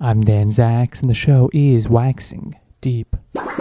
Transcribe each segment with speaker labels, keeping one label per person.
Speaker 1: I'm Dan Zacks, and the show is Waxing Deep.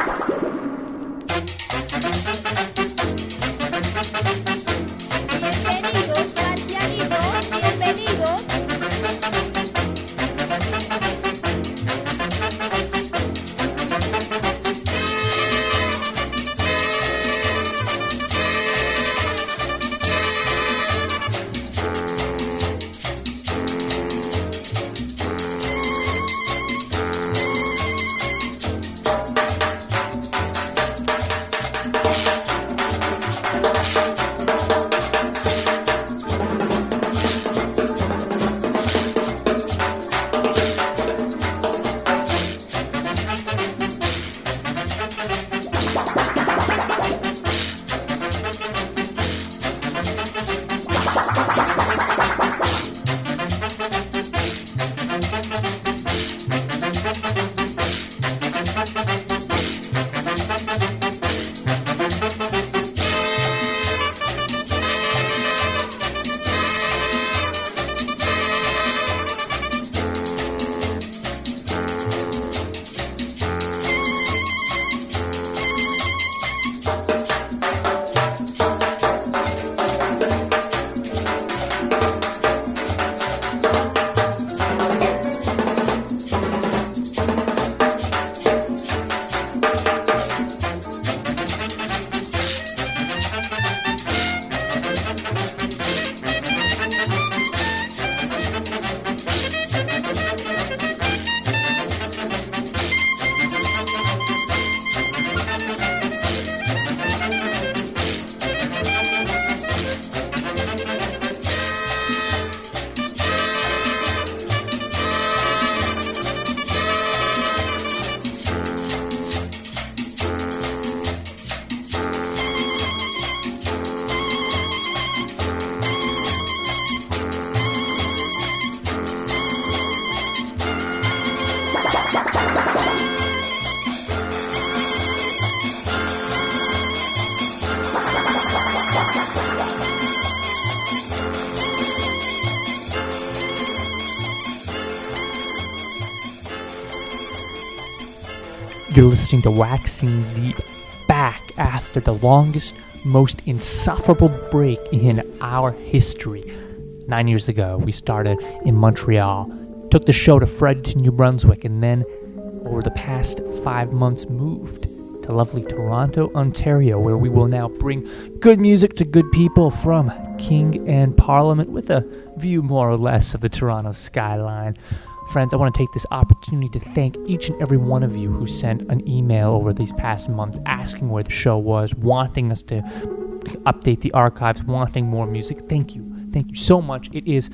Speaker 1: You're listening to Waxing Deep, back after the longest, most insufferable break in our history. 9 years ago, we started in Montreal, took the show to Fredericton, New Brunswick, and then, over the past 5 months, moved to lovely Toronto, Ontario, where we will now bring good music to good people from King and Parliament with a view more or less of the Toronto skyline. Friends, I want to take this opportunity to thank each and every one of you who sent an email over these past months asking where the show was, wanting us to update the archives, wanting more music. Thank you. Thank you so much. It is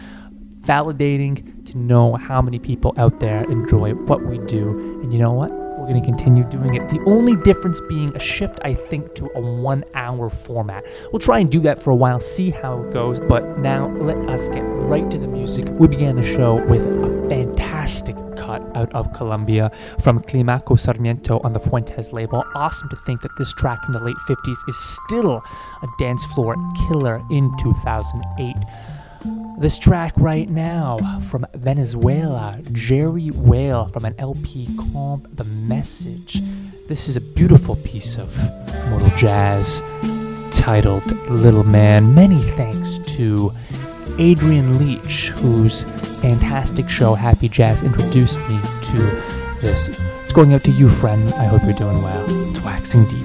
Speaker 1: validating to know how many people out there enjoy what we do. And you know what? We're going to continue doing it. The only difference being a shift, I think, to a 1 hour format. We'll try and do that for a while, see how it goes. But now let us get right to the music. We began the show with a fantastic cut out of Colombia from Climaco Sarmiento on the Fuentes label. Awesome to think that this track from the late 50s is still a dance floor killer in 2008. This track right now from Venezuela, Jerry Whale from an LP called The Message. This is a beautiful piece of modal jazz titled Little Man. Many thanks to Adrian Leach, whose fantastic show Happy Jazz introduced me to this. It's going out to you, friend. I hope you're doing well. It's Waxing Deep.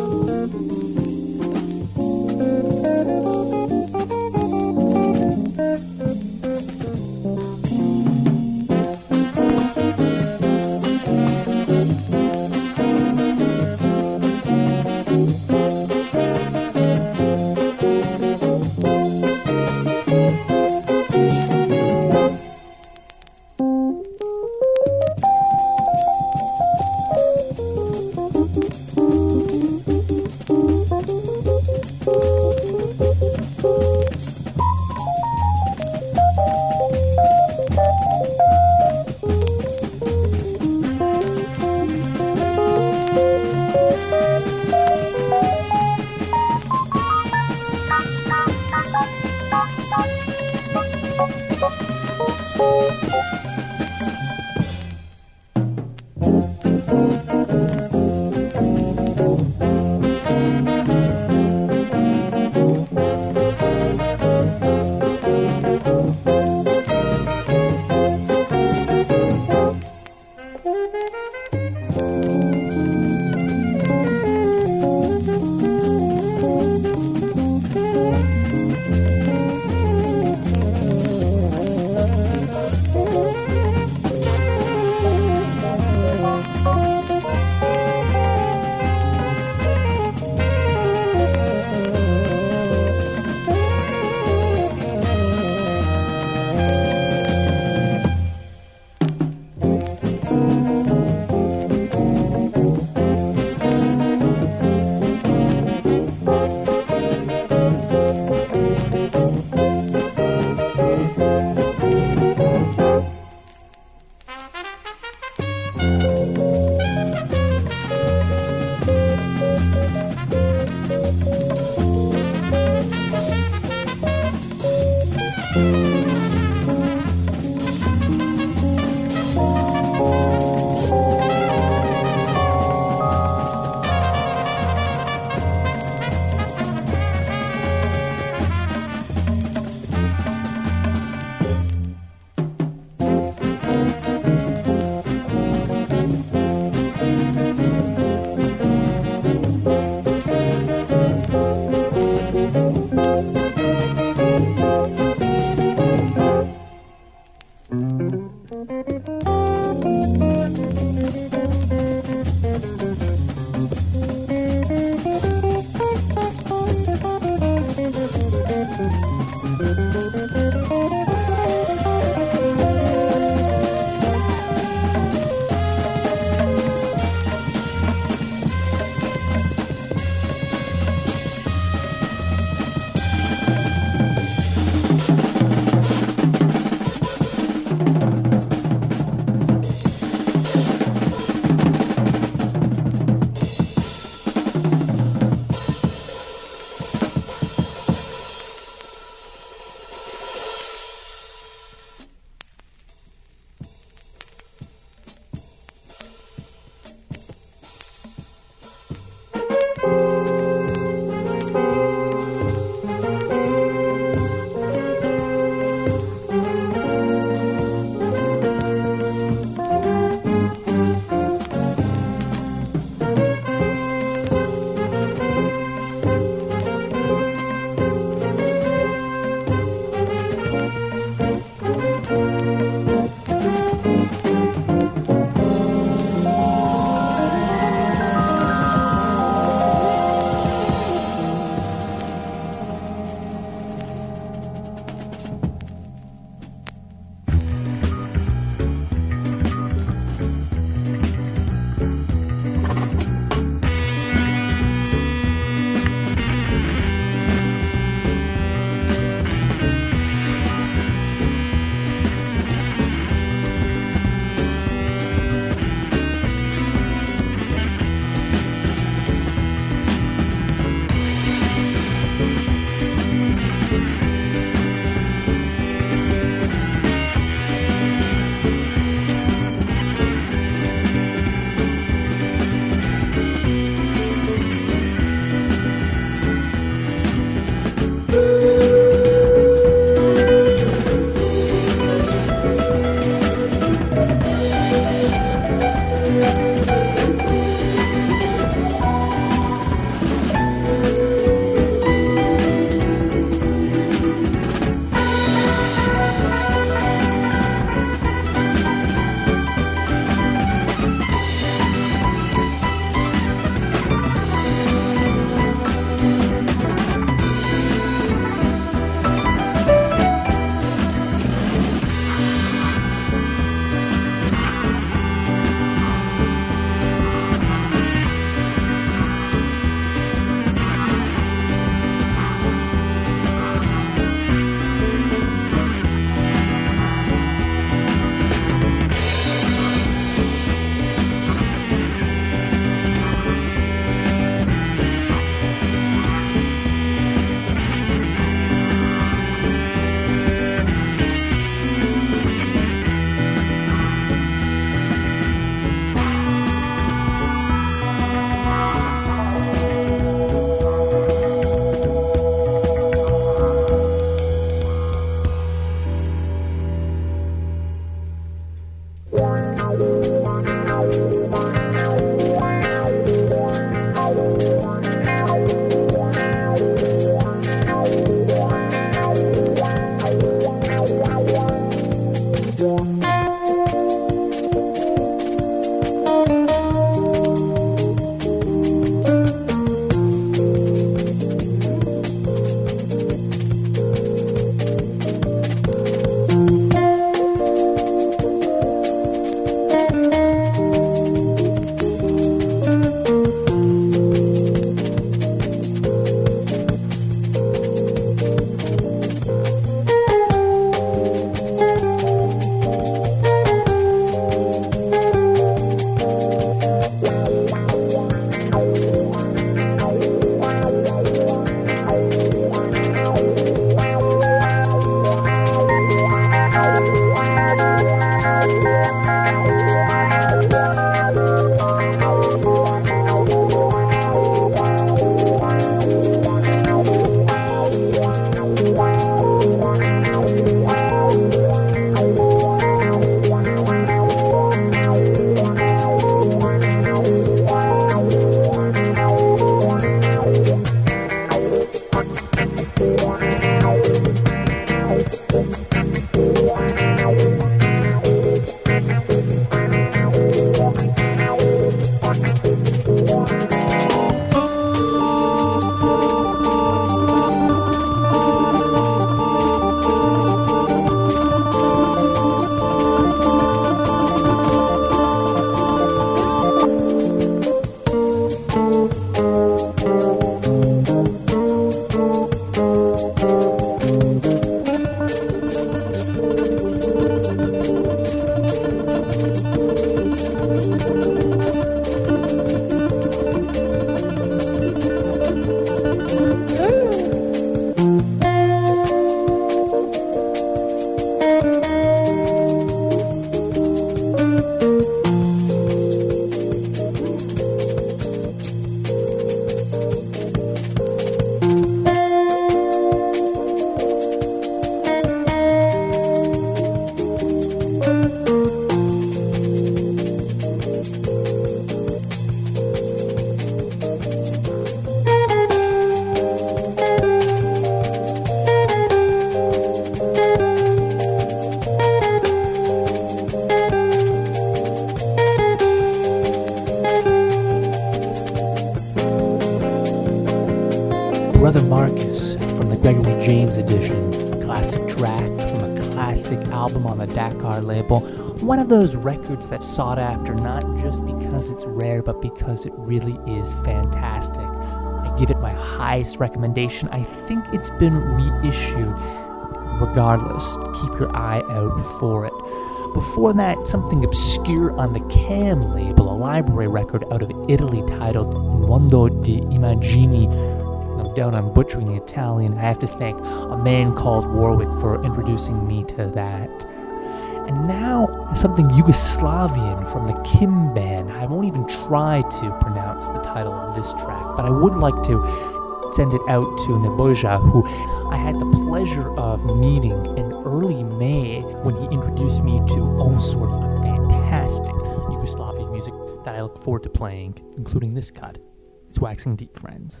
Speaker 1: Brother Marcus from the Gregory James edition, a classic track from a classic album on the Dakar label. One of those records that's sought after not just because it's rare, but because it really is fantastic. I give it my highest recommendation. I think it's been reissued. Regardless, keep your eye out for it. Before that, something obscure on the Cam label, a library record out of Italy titled Mondo di Immagini. No doubt I'm butchering the Italian. I have to thank a man called Warwick for introducing me to that. And now, something Yugoslavian from the Kim band. I won't even try to pronounce the title of this track, but I would like to send it out to Nebojsa, who I had the pleasure of meeting in early May when he introduced me to all sorts of fantastic Yugoslavian music that I look forward to playing, including this cut. It's Waxing Deep, friends.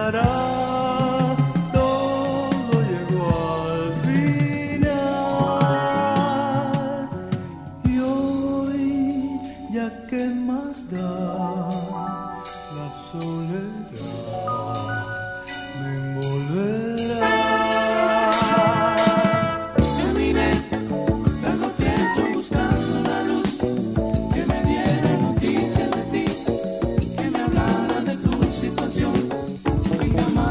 Speaker 2: pasará, todo llegó al final. Y hoy, ya que más da, la soledad me envolverá.
Speaker 3: Caminé largo trecho buscando una luz que me diera noticias de ti, que me hablara de tu situación y jamás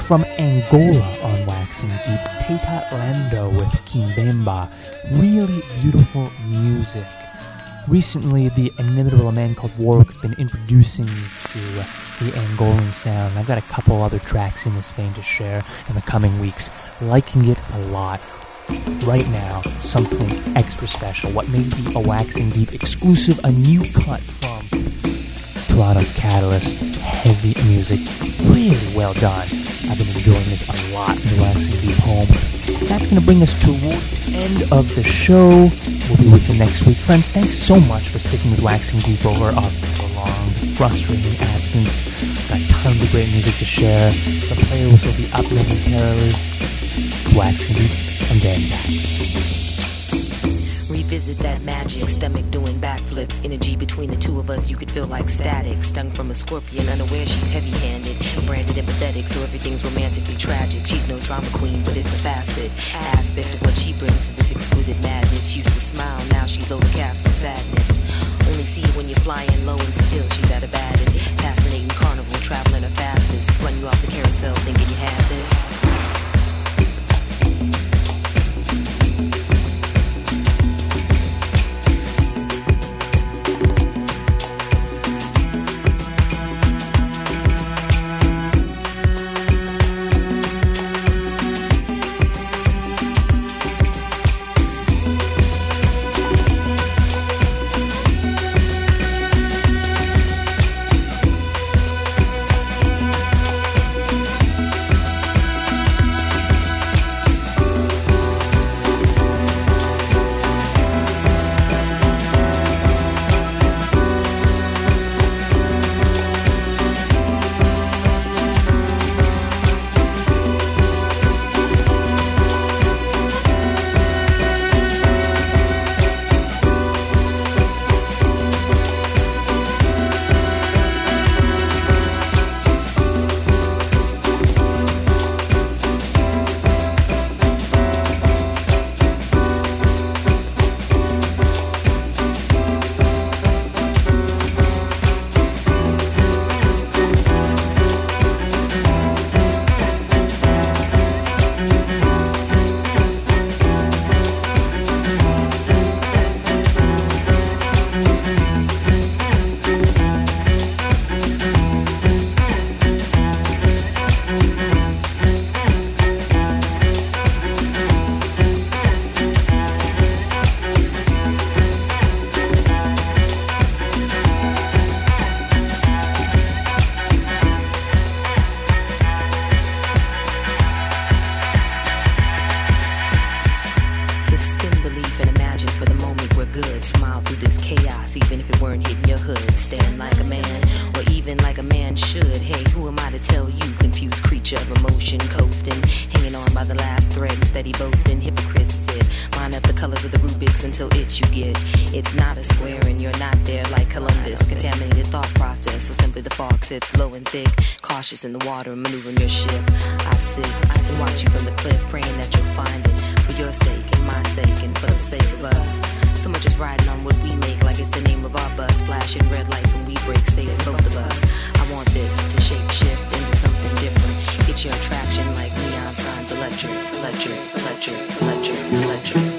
Speaker 1: from Angola on Waxing Deep, Tata Lando with Kimbemba. Really beautiful music. Recently, the inimitable man called Warwick has been introducing to the Angolan sound. I've got a couple other tracks in this vein to share in the coming weeks. Liking it a lot. Right now, something extra special. What may be a Waxing Deep exclusive, a new cut from Toronto's Catalyst. Heavy music. Really well done. I've been enjoying this a lot in the Waxing Deep home. That's going to bring us towards the end of the show. We'll be with you next week. Friends, thanks so much for sticking with Waxing Deep over a prolonged, frustrating absence. Got tons of great music to share. The players will be up momentarily. It's Waxing Deep from Dan Zacks.
Speaker 4: Revisit that magic, stomach doing backflips. Energy between the two of us, you could feel like static. Stung from a scorpion, unaware she's heavy-handed. Branded empathetic, so everything's romantically tragic. She's no drama queen, but it's a facet, aspect of what she brings to this exquisite madness. Used to smile, now she's overcast with sadness. Only see it when you're flying low and still she's at her baddest. Fascinating carnival, traveling her fastest. Spun you off the carousel, thinking you had this. In the water, maneuvering your ship. I sit and watch you from the cliff, praying that you'll find it. For your sake and my sake and for the sake of us. So much is riding on what we make, like it's the name of our bus. Flashing red lights when we break, saving both of us. I want this to shape shift into something different. Get your attraction like neon signs, electric, electric, electric, electric, electric.